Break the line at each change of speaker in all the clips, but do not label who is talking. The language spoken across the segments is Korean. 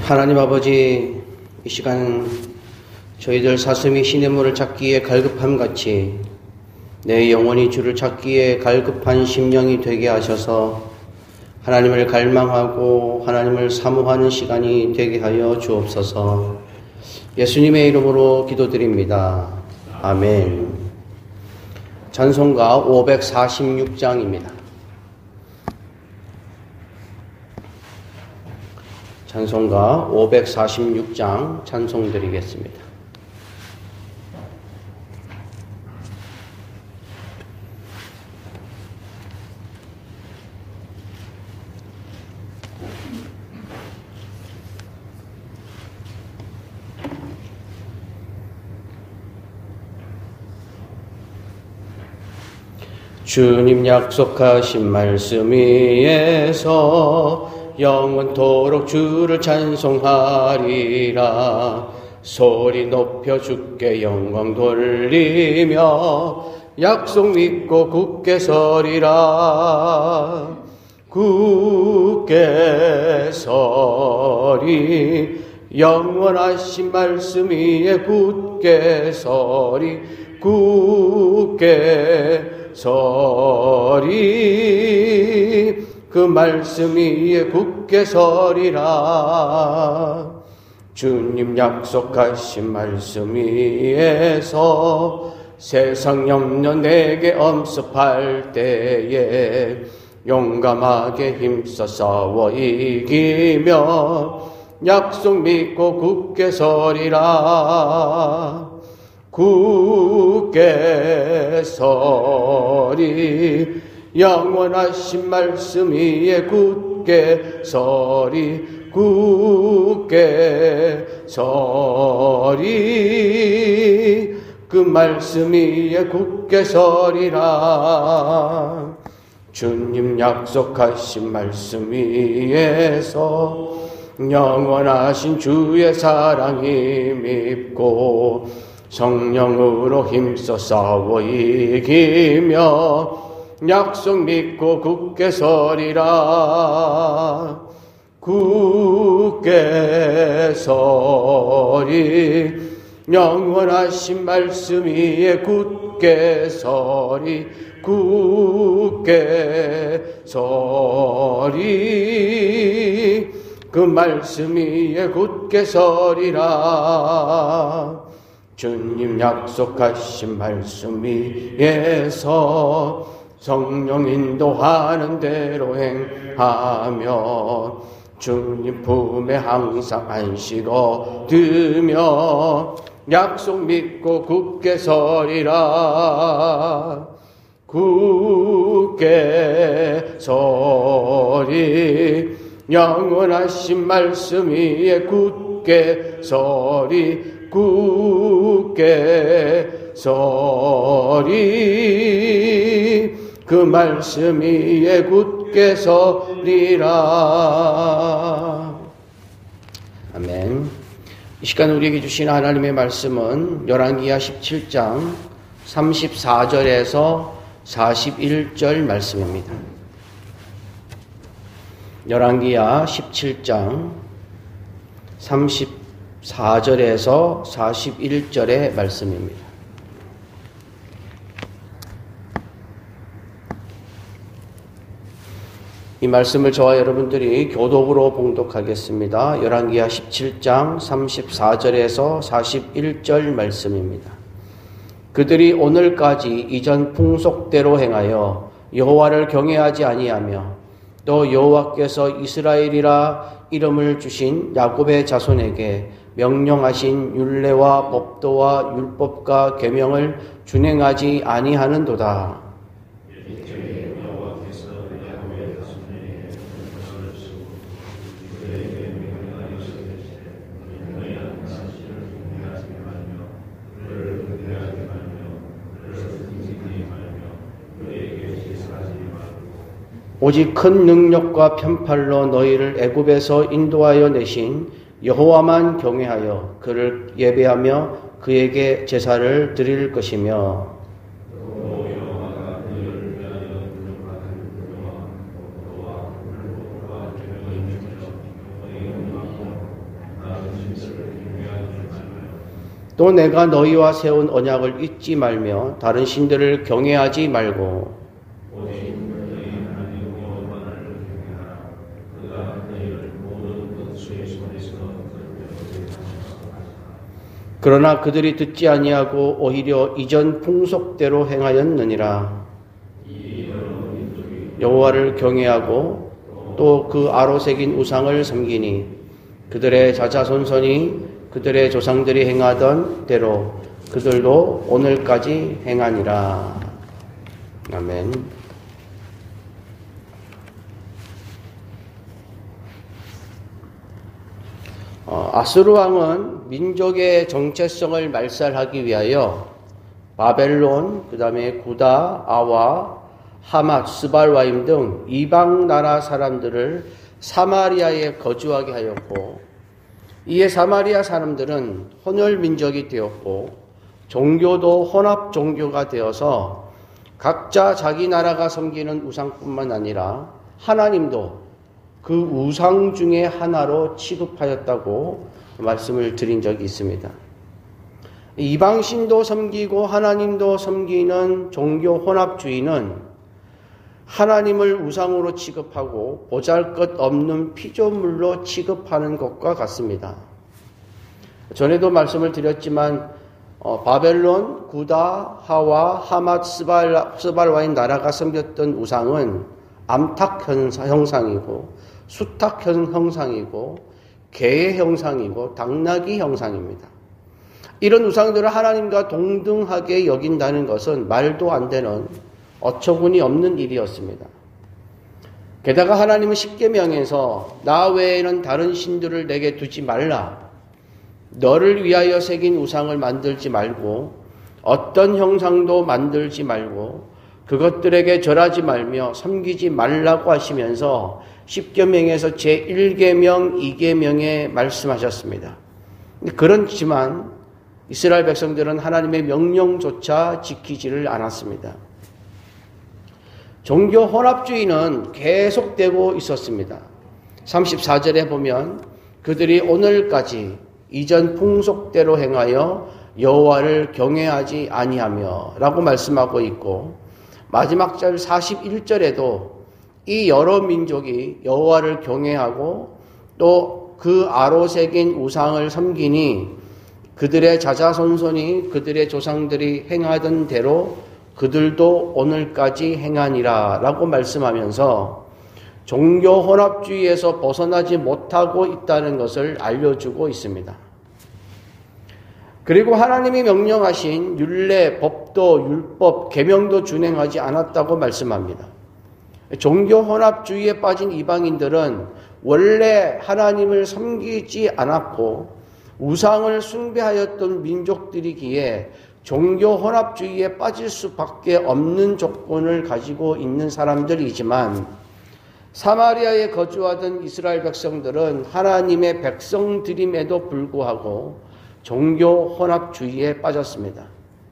하나님 아버지, 이 시간 저희들 사슴이 시냇물을 찾기에 갈급함같이 내 영혼이 주를 찾기에 갈급한 심령이 되게 하셔서 하나님을 갈망하고 하나님을 사모하는 시간이 되게 하여 주옵소서. 예수님의 이름으로 기도드립니다. 아멘. 찬송가 546장입니다. 찬송가 546장 찬송 드리겠습니다. 주님 약속하신 말씀 위에서 영원토록 주를 찬송하리라. 소리 높여 주께 영광 돌리며 약속 믿고 굳게 서리라. 굳게 서리 영원하신 말씀 위에 굳게 서리. 굳게 서리 그 말씀 위에 굳게 서리라. 주님 약속하신 말씀 위에서 세상 염려 내게 엄습할 때에 용감하게 힘써 싸워 이기며 약속 믿고 굳게 서리라. 굳게 서리 영원하신 말씀 위에 굳게 서리. 굳게 서리 그 말씀 위에 굳게 서리라. 주님 약속하신 말씀 위에서 영원하신 주의 사랑이 밉고 성령으로 힘써 싸워 이기며 약속 믿고 굳게 서리라. 굳게 서리 영원하신 말씀 위에 굳게 서리. 굳게 서리 그 말씀 위에 굳게 서리라. 주님 약속하신 말씀 위에서 성령 인도하는 대로 행하며 주님 품에 항상 안식 얻으며 약속 믿고 굳게 서리라. 굳게 서리 영원하신 말씀 위에 굳게 서리. 굳게 서리 그 말씀 위에 굳게 서리라. 아멘. 이 시간 우리에게 주신 하나님의 말씀은 열왕기하 17장 34절에서 41절 말씀입니다. 열왕기하 17장 34절에서 41절의 말씀입니다. 이 말씀을 저와 여러분들이 교독으로 봉독하겠습니다. 열왕기하 17장 34절에서 41절 말씀입니다. 그들이 오늘까지 이전 풍속대로 행하여 여호와를 경외하지 아니하며 또 여호와께서 이스라엘이라 이름을 주신 야곱의 자손에게 명령하신 율례와 법도와 율법과 계명을 준행하지 아니하는도다. 오직 큰 능력과 편팔로 너희를 애굽에서 인도하여 내신 여호와만 경외하여 그를 예배하며 그에게 제사를 드릴 것이며 또 내가 너희와 세운 언약을 잊지 말며 다른 신들을 경외하지 말고 그러나 그들이 듣지 아니하고 오히려 이전 풍속대로 행하였느니라. 여호와를 경외하고 또 그 아로 새긴 우상을 섬기니 그들의 자자손손이 그들의 조상들이 행하던 대로 그들도 오늘까지 행하니라. 아멘. 아수르 왕은 민족의 정체성을 말살하기 위하여 바벨론, 그 다음에 구다, 아와, 하맛, 스발와임 등 이방 나라 사람들을 사마리아에 거주하게 하였고, 이에 사마리아 사람들은 혼혈 민족이 되었고 종교도 혼합 종교가 되어서 각자 자기 나라가 섬기는 우상뿐만 아니라 하나님도 그 우상 중에 하나로 취급하였다고 말씀을 드린 적이 있습니다. 이방신도 섬기고 하나님도 섬기는 종교 혼합주의는 하나님을 우상으로 취급하고 보잘것없는 피조물로 취급하는 것과 같습니다. 전에도 말씀을 드렸지만 바벨론, 구다, 하와, 하맛, 스발와인 나라가 섬겼던 우상은 암탉 형상이고 수탉 형상이고 개의 형상이고 당나귀 형상입니다. 이런 우상들을 하나님과 동등하게 여긴다는 것은 말도 안 되는 어처구니 없는 일이었습니다. 게다가 하나님은 십계명에서 나 외에는 다른 신들을 내게 두지 말라. 너를 위하여 새긴 우상을 만들지 말고 어떤 형상도 만들지 말고 그것들에게 절하지 말며 섬기지 말라고 하시면서 십계명에서 제1계명, 2계명에 말씀하셨습니다. 그렇지만 이스라엘 백성들은 하나님의 명령조차 지키지를 않았습니다. 종교 혼합주의는 계속되고 있었습니다. 34절에 보면 그들이 오늘까지 이전 풍속대로 행하여 여호와를 경외하지 아니하며 라고 말씀하고 있고, 마지막 절 41절에도 이 여러 민족이 여호와를 경외하고 또 그 아로 새긴 우상을 섬기니 그들의 자자손손이 그들의 조상들이 행하던 대로 그들도 오늘까지 행하니라 라고 말씀하면서 종교 혼합주의에서 벗어나지 못하고 있다는 것을 알려주고 있습니다. 그리고 하나님이 명령하신 율례, 법도, 율법, 계명도 준행하지 않았다고 말씀합니다. 종교 혼합주의에 빠진 이방인들은 원래 하나님을 섬기지 않았고 우상을 숭배하였던 민족들이기에 종교 혼합주의에 빠질 수밖에 없는 조건을 가지고 있는 사람들이지만 사마리아에 거주하던 이스라엘 백성들은 하나님의 백성들임에도 불구하고 종교 혼합주의에 빠졌습니다.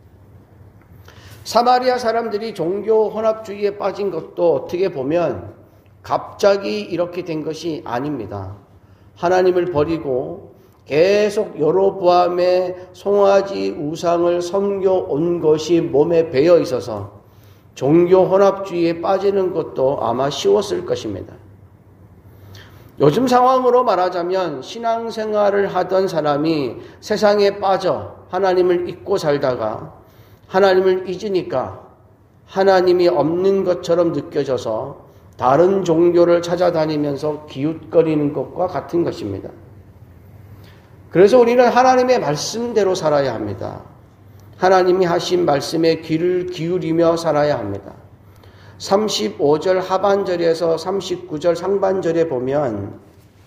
사마리아 사람들이 종교 혼합주의에 빠진 것도 어떻게 보면 갑자기 이렇게 된 것이 아닙니다. 하나님을 버리고 계속 여로보암의 송아지 우상을 섬겨온 것이 몸에 배어 있어서 종교 혼합주의에 빠지는 것도 아마 쉬웠을 것입니다. 요즘 상황으로 말하자면 신앙생활을 하던 사람이 세상에 빠져 하나님을 잊고 살다가 하나님을 잊으니까 하나님이 없는 것처럼 느껴져서 다른 종교를 찾아다니면서 기웃거리는 것과 같은 것입니다. 그래서 우리는 하나님의 말씀대로 살아야 합니다. 하나님이 하신 말씀에 귀를 기울이며 살아야 합니다. 35절 하반절에서 39절 상반절에 보면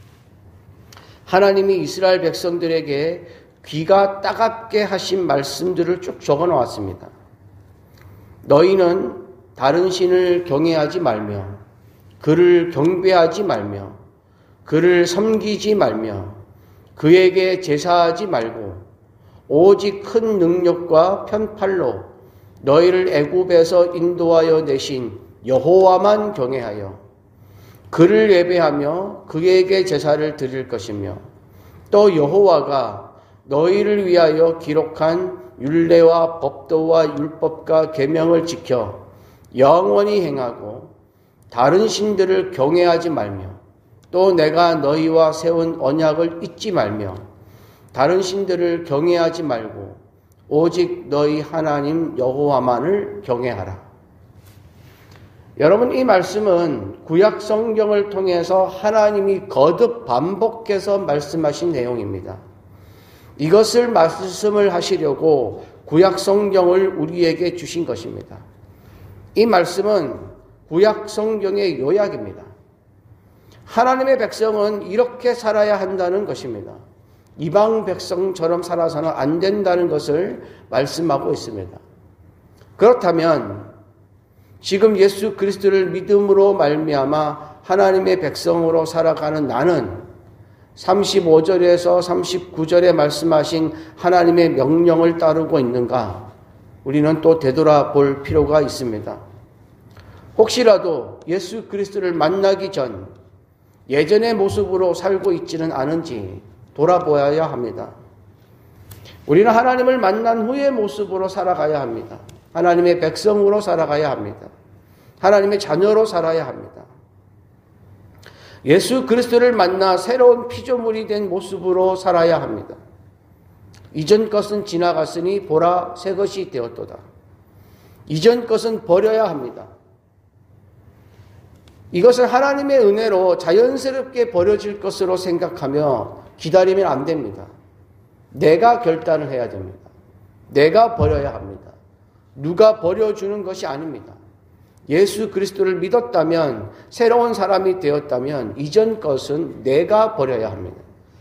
하나님이 이스라엘 백성들에게 귀가 따갑게 하신 말씀들을 쭉 적어 놓았습니다. 너희는 다른 신을 경외하지 말며 그를 경배하지 말며 그를 섬기지 말며 그에게 제사하지 말고 오직 큰 능력과 편팔로 너희를 애굽에서 인도하여 내신 여호와만 경외하여 그를 예배하며 그에게 제사를 드릴 것이며 또 여호와가 너희를 위하여 기록한 율례와 법도와 율법과 계명을 지켜 영원히 행하고 다른 신들을 경외하지 말며 또 내가 너희와 세운 언약을 잊지 말며 다른 신들을 경외하지 말고 오직 너희 하나님 여호와만을 경외하라. 여러분, 이 말씀은 구약 성경을 통해서 하나님이 거듭 반복해서 말씀하신 내용입니다. 이것을 말씀을 하시려고 구약 성경을 우리에게 주신 것입니다. 이 말씀은 구약 성경의 요약입니다. 하나님의 백성은 이렇게 살아야 한다는 것입니다. 이방 백성처럼 살아서는 안 된다는 것을 말씀하고 있습니다. 그렇다면 지금 예수 그리스도를 믿음으로 말미암아 하나님의 백성으로 살아가는 나는 35절에서 39절에 말씀하신 하나님의 명령을 따르고 있는가? 우리는 또 되돌아볼 필요가 있습니다. 혹시라도 예수 그리스도를 만나기 전 예전의 모습으로 살고 있지는 않은지 돌아보아야 합니다. 우리는 하나님을 만난 후의 모습으로 살아가야 합니다. 하나님의 백성으로 살아가야 합니다. 하나님의 자녀로 살아야 합니다. 예수 그리스도를 만나 새로운 피조물이 된 모습으로 살아야 합니다. 이전 것은 지나갔으니 보라 새 것이 되었도다. 이전 것은 버려야 합니다. 이것은 하나님의 은혜로 자연스럽게 버려질 것으로 생각하며 기다리면 안 됩니다. 내가 결단을 해야 됩니다. 내가 버려야 합니다. 누가 버려주는 것이 아닙니다. 예수 그리스도를 믿었다면, 새로운 사람이 되었다면 이전 것은 내가 버려야 합니다.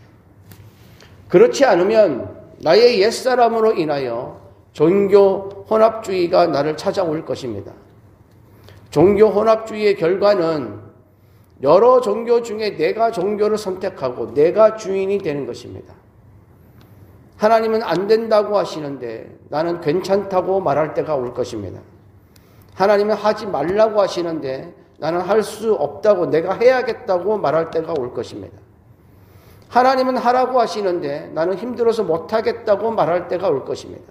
그렇지 않으면 나의 옛사람으로 인하여 종교 혼합주의가 나를 찾아올 것입니다. 종교 혼합주의의 결과는 여러 종교 중에 내가 종교를 선택하고 내가 주인이 되는 것입니다. 하나님은 안 된다고 하시는데 나는 괜찮다고 말할 때가 올 것입니다. 하나님은 하지 말라고 하시는데 나는 할 수 없다고, 내가 해야겠다고 말할 때가 올 것입니다. 하나님은 하라고 하시는데 나는 힘들어서 못하겠다고 말할 때가 올 것입니다.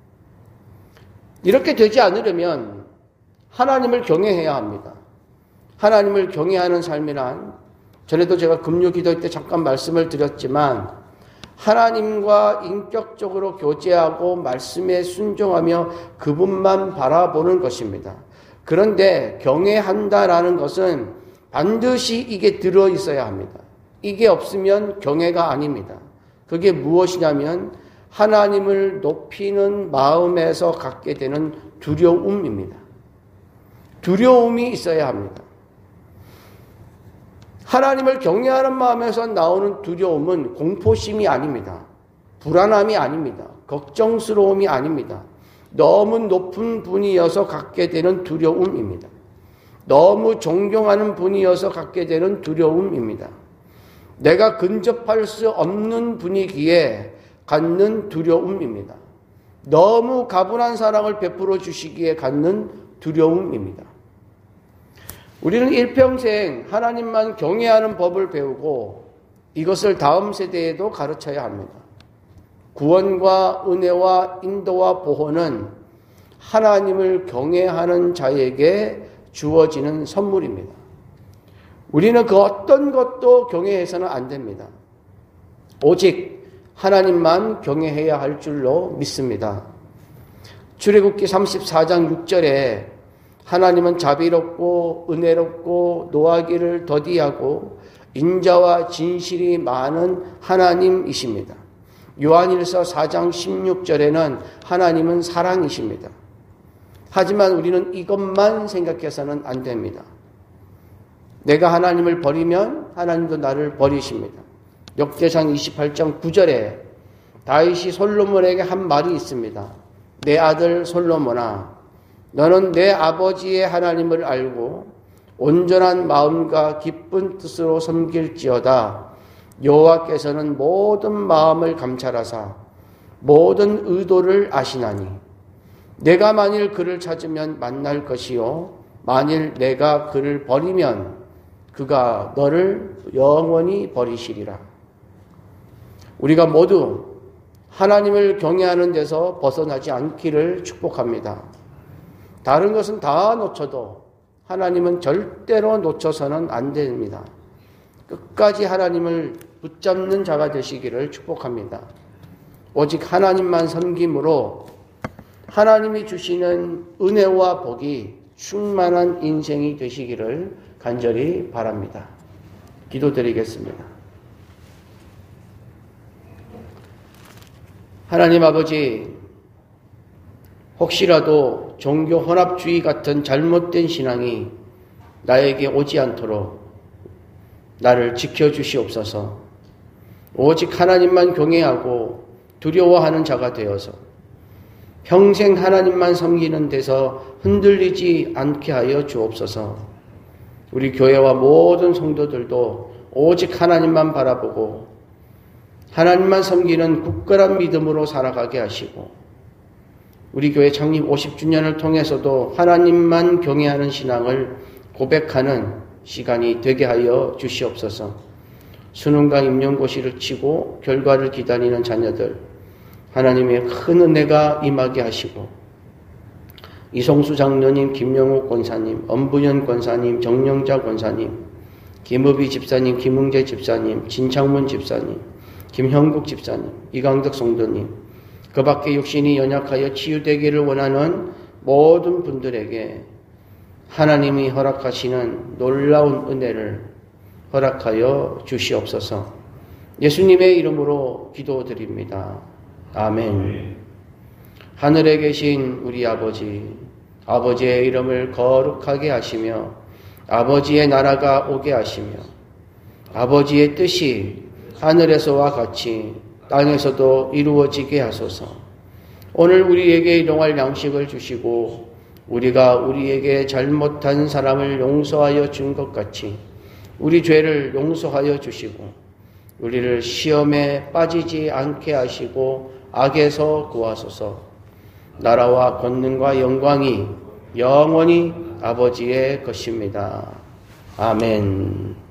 이렇게 되지 않으려면 하나님을 경외해야 합니다. 하나님을 경외하는 삶이란, 전에도 제가 금요 기도 때 잠깐 말씀을 드렸지만, 하나님과 인격적으로 교제하고 말씀에 순종하며 그분만 바라보는 것입니다. 그런데 경외한다라는 것은 반드시 이게 들어있어야 합니다. 이게 없으면 경외가 아닙니다. 그게 무엇이냐면 하나님을 높이는 마음에서 갖게 되는 두려움입니다. 두려움이 있어야 합니다. 하나님을 경외하는 마음에서 나오는 두려움은 공포심이 아닙니다. 불안함이 아닙니다. 걱정스러움이 아닙니다. 너무 높은 분이어서 갖게 되는 두려움입니다. 너무 존경하는 분이어서 갖게 되는 두려움입니다. 내가 근접할 수 없는 분이기에 갖는 두려움입니다. 너무 가분한 사랑을 베풀어 주시기에 갖는 두려움입니다. 우리는 일평생 하나님만 경외하는 법을 배우고 이것을 다음 세대에도 가르쳐야 합니다. 구원과 은혜와 인도와 보호는 하나님을 경외하는 자에게 주어지는 선물입니다. 우리는 그 어떤 것도 경외해서는 안 됩니다. 오직 하나님만 경외해야 할 줄로 믿습니다. 출애굽기 34장 6절에 하나님은 자비롭고 은혜롭고 노하기를 더디하고 인자와 진실이 많은 하나님이십니다. 요한일서 4장 16절에는 하나님은 사랑이십니다. 하지만 우리는 이것만 생각해서는 안 됩니다. 내가 하나님을 버리면 하나님도 나를 버리십니다. 역대상 28장 9절에 다윗이 솔로몬에게 한 말이 있습니다. 내 아들 솔로몬아, 너는 내 아버지의 하나님을 알고 온전한 마음과 기쁜 뜻으로 섬길지어다. 여호와께서는 모든 마음을 감찰하사 모든 의도를 아시나니 내가 만일 그를 찾으면 만날 것이요 만일 내가 그를 버리면 그가 너를 영원히 버리시리라. 우리가 모두 하나님을 경외하는 데서 벗어나지 않기를 축복합니다. 다른 것은 다 놓쳐도 하나님은 절대로 놓쳐서는 안 됩니다. 끝까지 하나님을 붙잡는 자가 되시기를 축복합니다. 오직 하나님만 섬김으로 하나님이 주시는 은혜와 복이 충만한 인생이 되시기를 간절히 바랍니다. 기도드리겠습니다. 하나님 아버지, 혹시라도 종교 혼합주의 같은 잘못된 신앙이 나에게 오지 않도록 나를 지켜주시옵소서. 오직 하나님만 경외하고 두려워하는 자가 되어서 평생 하나님만 섬기는 데서 흔들리지 않게 하여 주옵소서. 우리 교회와 모든 성도들도 오직 하나님만 바라보고 하나님만 섬기는 굳건한 믿음으로 살아가게 하시고, 우리 교회 창립 50주년을 통해서도 하나님만 경외하는 신앙을 고백하는 시간이 되게 하여 주시옵소서. 수능과 임용고시를 치고 결과를 기다리는 자녀들, 하나님의 큰 은혜가 임하게 하시고, 이송수 장로님, 김영욱 권사님, 엄부현 권사님, 정영자 권사님, 김의비 집사님, 김흥재 집사님, 진창문 집사님, 김형국 집사님, 이강덕 성도님, 그 밖에 육신이 연약하여 치유되기를 원하는 모든 분들에게 하나님이 허락하시는 놀라운 은혜를 허락하여 주시옵소서. 예수님의 이름으로 기도드립니다. 아멘. 하늘에 계신 우리 아버지, 아버지의 이름을 거룩하게 하시며 아버지의 나라가 오게 하시며 아버지의 뜻이 하늘에서와 같이 땅에서도 이루어지게 하소서. 오늘 우리에게 일용할 양식을 주시고 우리가 우리에게 잘못한 사람을 용서하여 준 것 같이 우리 죄를 용서하여 주시고 우리를 시험에 빠지지 않게 하시고 악에서 구하소서. 나라와 권능과 영광이 영원히 아버지의 것입니다. 아멘.